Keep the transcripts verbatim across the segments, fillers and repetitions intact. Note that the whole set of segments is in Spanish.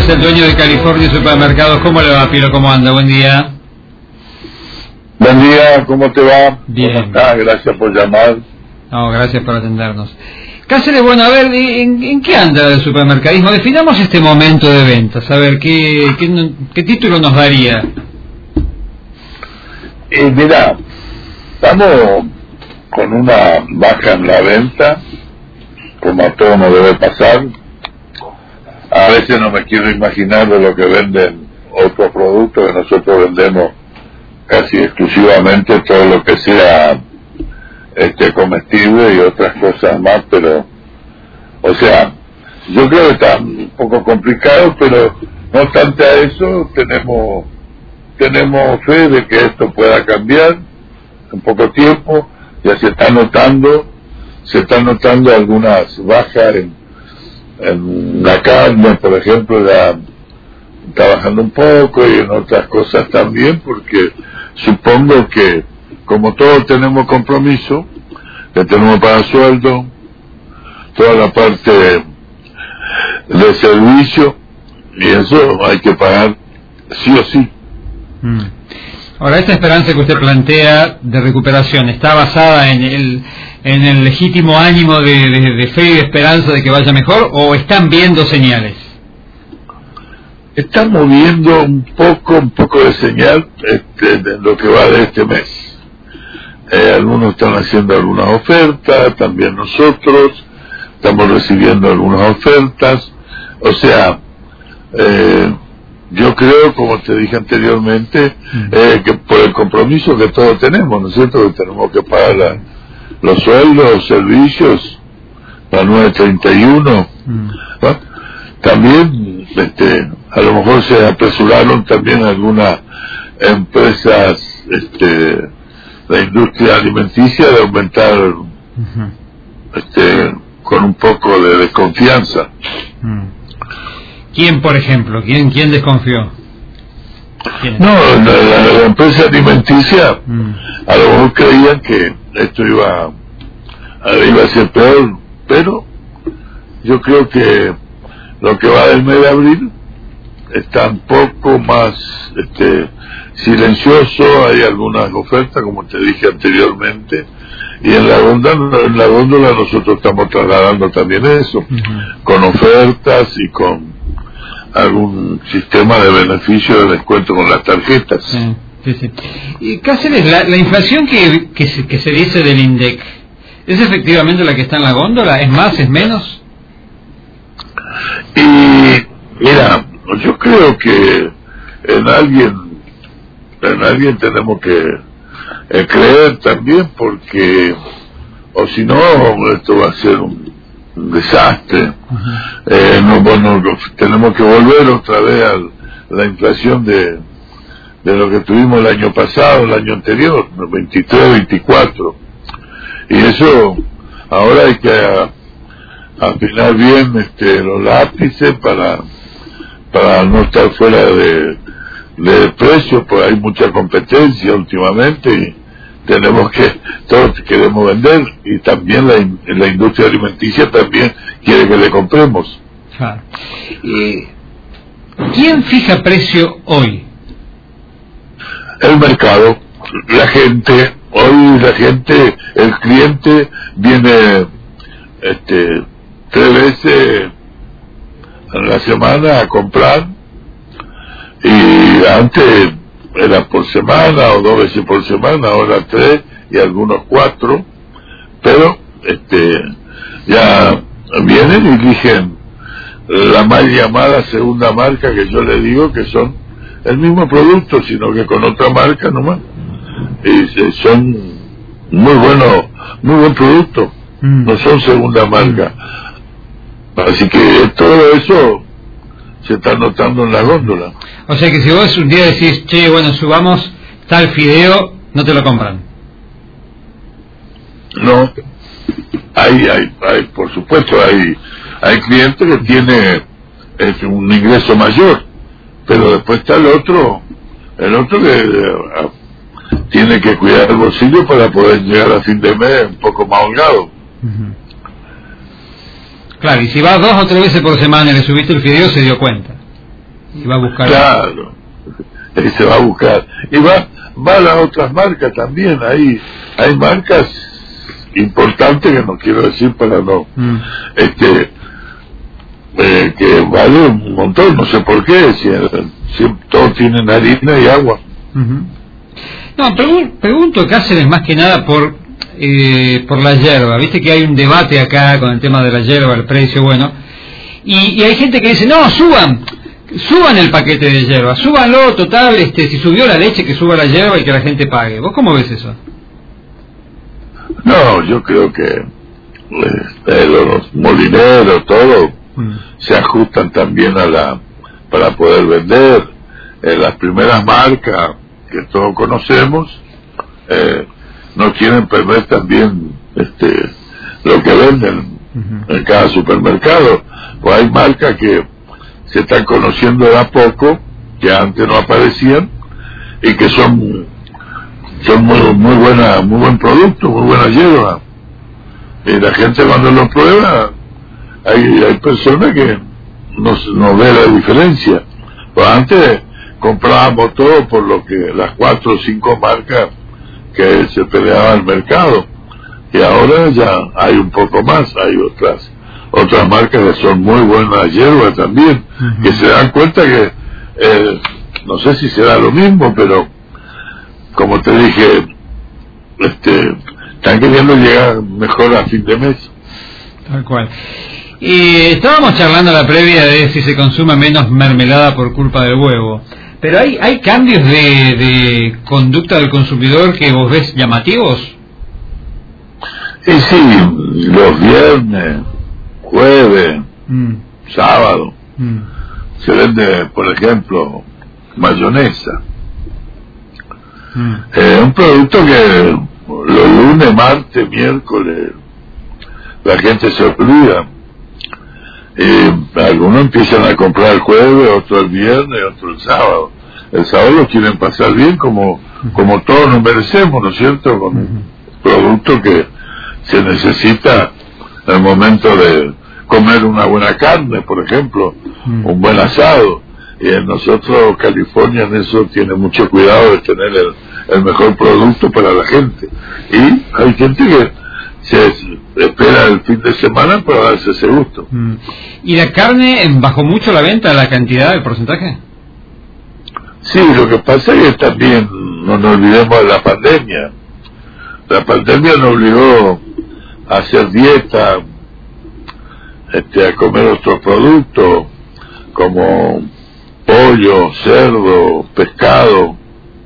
es el dueño de California Supermercados. ¿Cómo le va, Piero? ¿Cómo anda? Buen día. Buen día, ¿cómo te va? Bien. ¿Cómo estás? Gracias por llamar. No, gracias por atendernos. Cáceres, bueno, a ver, ¿en, en qué anda el supermercadismo? Definamos este momento de ventas, a ver, ¿qué, qué, qué título nos daría? Eh, mira, estamos con una baja en la venta, como a todo no debe pasar. A veces no me quiero imaginar de lo que venden otros productos, que nosotros vendemos casi exclusivamente todo lo que sea este comestible y otras cosas más, pero o sea, yo creo que está un poco complicado, pero no obstante a eso tenemos tenemos fe de que esto pueda cambiar en poco tiempo. Ya se está notando se están notando algunas bajas en, en la carne, por ejemplo, ya está bajando un poco, y en otras cosas también, porque supongo que como todos tenemos compromiso, que tenemos para sueldo, toda la parte de servicio, y eso hay que pagar sí o sí. Mm. Ahora, esta esperanza que usted plantea de recuperación, ¿está basada en el en el legítimo ánimo de, de, de fe y de esperanza de que vaya mejor, o están viendo señales? Estamos viendo un poco, un poco de señal este, de lo que va de este mes. Eh, algunos están haciendo algunas ofertas, también nosotros estamos recibiendo algunas ofertas. O sea, eh, yo creo, como te dije anteriormente, eh, que por el compromiso que todos tenemos, ¿no es cierto?, que tenemos que pagar la, los sueldos, los servicios, la nueve treinta y uno, ¿no? También, este, a lo mejor se apresuraron también algunas empresas, este, la industria alimenticia, de aumentar, uh-huh. este, con un poco de desconfianza. Uh-huh. ¿Quién, por ejemplo? ¿Quién, quién desconfió? ¿Quién? No, la, la, la empresa alimenticia, uh-huh. a lo mejor creían que esto iba, iba a ser peor, pero yo creo que lo que va del mes de abril está un poco más este, silencioso. Hay algunas ofertas, como te dije anteriormente, y en la góndola, en la góndola nosotros estamos trasladando también eso, uh-huh. con ofertas y con algún sistema de beneficio de descuento con las tarjetas. Sí, sí, sí. Y Cáceres, la, la inflación que, que, se, que se dice del INDEC, ¿es efectivamente la que está en la góndola? ¿Es más, es menos? Y mira, yo creo que en alguien en alguien tenemos que eh, creer también, porque o si no esto va a ser un, un desastre. Uh-huh. eh, no, bueno, tenemos que volver otra vez a la inflación de de lo que tuvimos el año pasado, el año anterior, veintitrés, veinticuatro, y eso ahora hay que afinar bien este, los lápices para para no estar fuera de, de precio, pues hay mucha competencia últimamente y tenemos que, todos queremos vender, y también la, la industria alimenticia también quiere que le compremos. Claro. ¿Y quién fija precio hoy? El mercado, la gente. Hoy la gente, el cliente viene este tres veces en la semana a comprar, y antes era por semana o dos veces por semana, ahora tres y algunos cuatro, pero este ya vienen y eligen la mal llamada segunda marca, que yo le digo que son el mismo producto, sino que con otra marca nomás, y son muy buenos, muy buen producto, mm. no son segunda marca. Así que todo eso se está notando en la góndola. O sea que si vos un día decís, che, bueno, subamos tal fideo, no te lo compran. No, hay, hay, hay por supuesto, hay, hay clientes que tiene es un ingreso mayor, pero después está el otro, el otro que eh, tiene que cuidar el bolsillo para poder llegar a fin de mes un poco más holgado. Uh-huh. Claro, y si vas dos o tres veces por semana y le subiste el fideo, se dio cuenta. y va a buscar. Claro, y se va a buscar. Y va, va a las otras marcas también. Hay, hay marcas importantes que no quiero decir para no. Mm. Este. Eh, que vale un montón, no sé por qué, si, si todos tienen harina y agua. Uh-huh. No, pregu- pregunto Cáceres más que nada por eh, por la yerba. Viste que hay un debate acá con el tema de la yerba, el precio, bueno, y, y hay gente que dice, no, suban, suban el paquete de yerba, súbanlo, total, este, si subió la leche, que suba la yerba y que la gente pague. ¿Vos cómo ves eso? No, yo creo que eh, los molineros, todo, mm. se ajustan también a la, para poder vender. Eh, las primeras marcas que todos conocemos, eh, no quieren perder también este lo que venden uh-huh. en cada supermercado. Pues hay marcas que se están conociendo de a poco, que antes no aparecían, y que son son muy muy buena, muy buen producto, muy buena yerba. Y la gente cuando lo prueba, hay, hay personas que no, no ve la diferencia. Pues antes comprábamos todo por lo que las cuatro o cinco marcas que se peleaba el mercado, y ahora ya hay un poco más, hay otras otras marcas que son muy buenas hierbas también, uh-huh. que se dan cuenta que eh, no sé si será lo mismo, pero como te dije, este están queriendo llegar mejor a fin de mes. Tal cual. Y estábamos charlando a la previa de si se consume menos mermelada por culpa del huevo. Pero hay hay cambios de, de conducta del consumidor que vos ves llamativos. Y sí, los viernes, jueves, mm. sábado, mm. se vende, por ejemplo, mayonesa. Mm. Eh, un producto que los lunes, martes, miércoles, la gente se olvida. Y algunos empiezan a comprar el jueves, otro el viernes, otro el sábado. El sábado lo quieren pasar bien, como como todos nos merecemos, ¿no es cierto? Con un producto que se necesita en el momento de comer una buena carne, por ejemplo, un buen asado. Y en nosotros, California, en eso tiene mucho cuidado de tener el, el mejor producto para la gente. Y hay gente que se espera el fin de semana para darse ese gusto. Mm. ¿Y la carne bajó mucho la venta, la cantidad, el porcentaje? Sí, lo que pasa es que también no nos olvidemos de la pandemia. La pandemia nos obligó a hacer dieta, este, a comer otros productos como pollo, cerdo, pescado,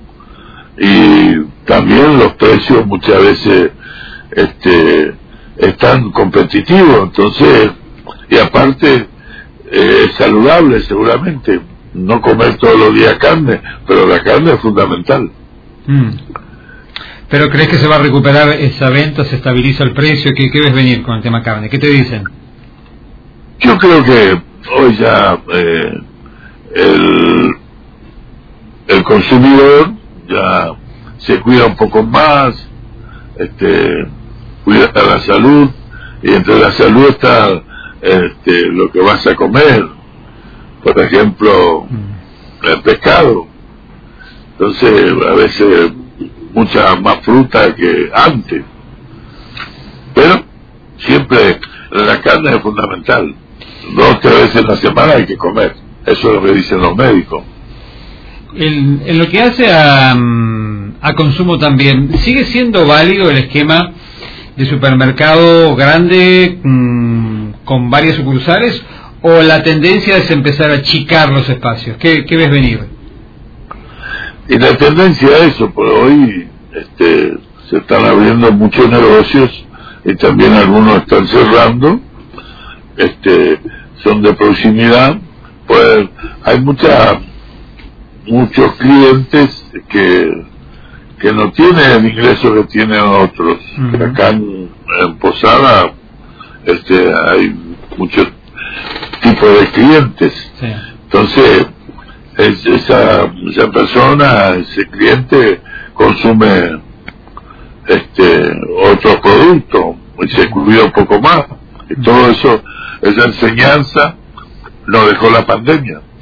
y también los precios muchas veces este están competitivos, entonces, y aparte eh, es saludable seguramente no comer todos los días carne, pero la carne es fundamental. Mm. ¿Pero crees que se va a recuperar esa venta, se estabiliza el precio? ¿Qué, qué ves venir con el tema carne? ¿Qué te dicen? Yo creo que hoy ya eh, el el consumidor ya se cuida un poco más, este cuida la salud, y entre la salud está este, lo que vas a comer, por ejemplo mm. el pescado. Entonces a veces mucha más fruta que antes, pero siempre la carne es fundamental. Dos o tres veces en la semana hay que comer, eso es lo que dicen los médicos. En, en lo que hace a, a consumo también, ¿sigue siendo válido el esquema de supermercado grande mmm, con varias sucursales, o la tendencia es empezar a achicar los espacios? ¿Qué, qué ves venir? Y la tendencia es eso, por hoy este, se están abriendo muchos negocios y también algunos están cerrando, este, son de proximidad, pues hay mucha, muchos clientes que que no tienen el ingreso que tienen otros. Uh-huh. Acá en, en Posada este, hay muchos tipos de clientes. Sí. Entonces, es, esa, esa persona, ese cliente consume este otro producto y se cuida un poco más. Y todo eso, esa enseñanza nos dejó la pandemia.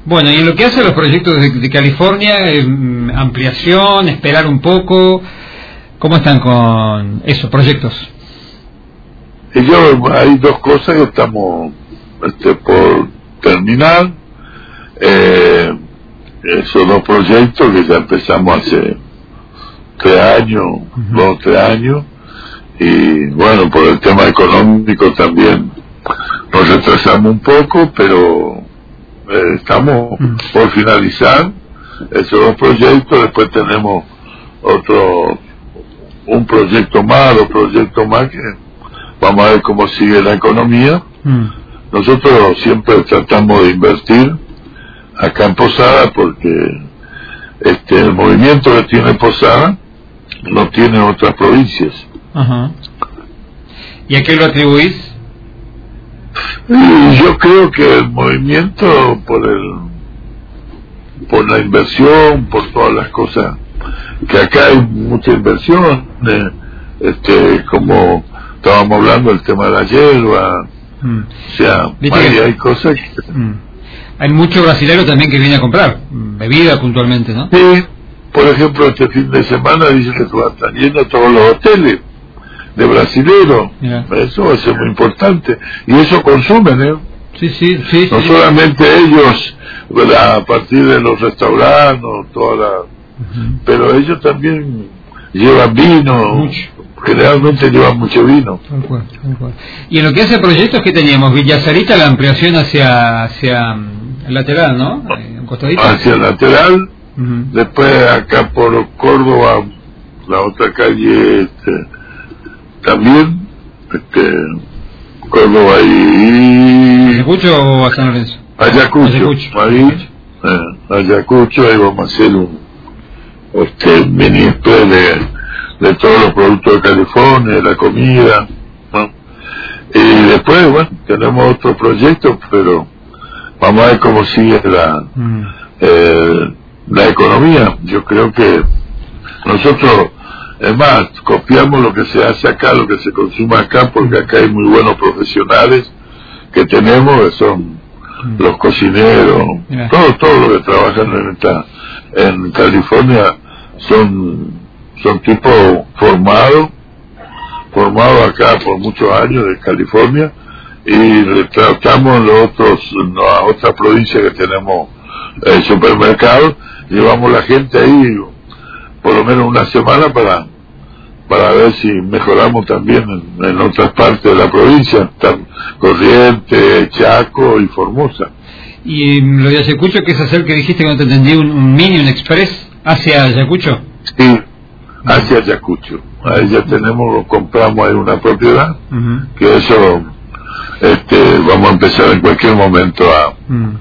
Bueno, y en lo que hace a los proyectos de, de California, eh, ampliación, esperar un poco, ¿cómo están con esos proyectos? Y yo, hay dos cosas que estamos este, por terminar. Eh, esos dos proyectos que ya empezamos hace tres años, uh-huh. dos o tres años, y bueno, por el tema económico también nos retrasamos un poco, pero eh, estamos uh-huh. por finalizar esos dos proyectos. Después tenemos otro, un proyecto más, dos proyectos más que vamos a ver cómo sigue la economía. Uh-huh. Nosotros siempre tratamos de invertir acá en Posada porque este el movimiento que tiene Posada no tiene otras provincias. Ajá. ¿Y a qué lo atribuís? Y yo creo que el movimiento por el por la inversión, por todas las cosas, que acá hay mucha inversión, eh, este como estábamos hablando del tema de la hierba, mm. o sea, hay, hay cosas que... Mm. Hay mucho brasilero también que viene a comprar bebida puntualmente, ¿no? Sí, por ejemplo, este fin de semana dicen que están yendo todos los hoteles de brasileros. Yeah. Eso es muy importante. Y eso consumen, ¿eh? Sí, sí, sí. No sí. solamente ellos, ¿verdad? A partir de los restaurantes, toda la... uh-huh. pero ellos también llevan vino. Mucho. Generalmente llevan mucho vino. Tal cual, tal cual. Y en lo que hace proyectos que teníamos, Villa Sarita, la ampliación hacia hacia el lateral, ¿no? Eh, hacia el lateral, uh-huh. Después acá por Córdoba, la otra calle, este, también, este, Córdoba y... ¿Ayacucho o a San Lorenzo? Ayacucho, Ayacucho. Ahí, eh, Ayacucho, ahí vamos a hacer un, este, mini spray de de todos los productos de California, de la comida, ¿no? Y después, bueno, tenemos otros proyectos, pero vamos a ver cómo sigue la mm. eh, la economía. Yo creo que nosotros, es más, copiamos lo que se hace acá, lo que se consume acá, porque acá hay muy buenos profesionales que tenemos, que son mm. los cocineros, yeah. todos todos los que trabajan en esta, en California son son tipos formados, formados acá por muchos años de California, y tratamos en los otros, en las otras provincias que tenemos eh, supermercados, llevamos la gente ahí por lo menos una semana para para ver si mejoramos también en, en otras partes de la provincia, Corrientes, Chaco y Formosa. Y lo de Ayacucho, que es hacer, que dijiste que no te entendí, un, un mini, un express hacia Ayacucho. Sí, hacia Ayacucho. Ahí ya tenemos, compramos ahí una propiedad, uh-huh. que eso este vamos a empezar en cualquier momento a uh-huh.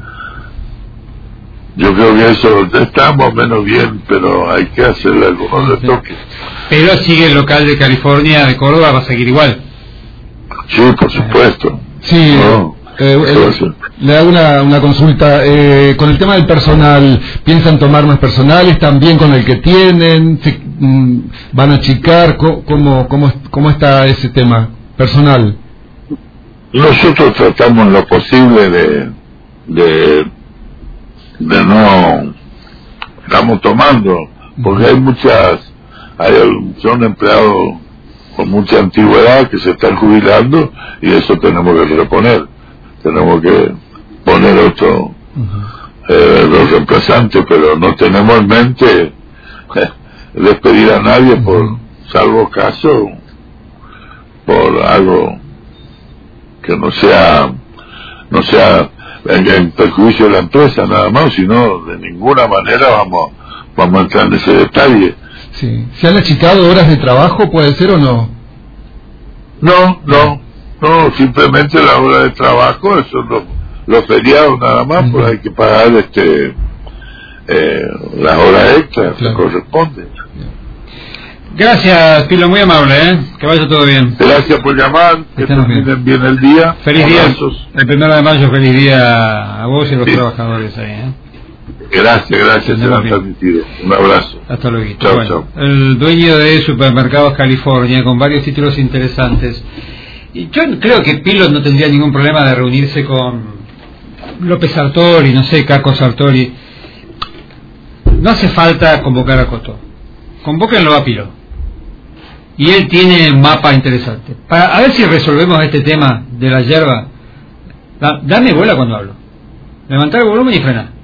yo creo que eso está más o menos bien, pero hay que hacerle algunos retoques. Pero sigue el local de California, de Córdoba, va a seguir igual. Sí, por supuesto. Sí, no, eh, eh, le hago una, una consulta. Eh, con el tema del personal, ¿piensan tomar más personales también con el que tienen? ¿Se, mm, ¿Van a achicar? ¿Cómo, cómo, ¿Cómo está ese tema personal? Nosotros tratamos lo posible de de, de no... Estamos tomando, porque hay muchas... hay son empleados con mucha antigüedad que se están jubilando, y eso tenemos que reponer. Tenemos que poner otro uh-huh. eh, los reemplazantes, pero no tenemos en mente eh, despedir a nadie uh-huh. por salvo caso por algo que no sea no sea en, en perjuicio de la empresa nada más, sino de ninguna manera vamos vamos a entrar en ese detalle. Sí. ¿Se han achicado horas de trabajo, puede ser o no? No, no, no, simplemente la hora de trabajo, eso los, los feriados nada más, uh-huh. pues hay que pagar este eh, las horas extras claro. que corresponden. Gracias, Pilo, muy amable, ¿eh? Que vaya todo bien. Gracias por llamar, que terminen bien. bien el día. Feliz día, el primero de mayo, feliz día a vos y a los sí. trabajadores ahí, ¿eh? Gracias, gracias, se lo han transmitido. Un abrazo. Hasta luego. Chao, bueno, chao. El dueño de Supermercados California, con varios títulos interesantes. Y yo creo que Pilo no tendría ningún problema de reunirse con López Sartori, no sé, Caco Sartori. No hace falta convocar a Cotó. Convóquenlo a Piro. Y él tiene un mapa interesante. Para, a ver si resolvemos este tema de la yerba. Da, dame bola cuando hablo. Levantar el volumen y frenar.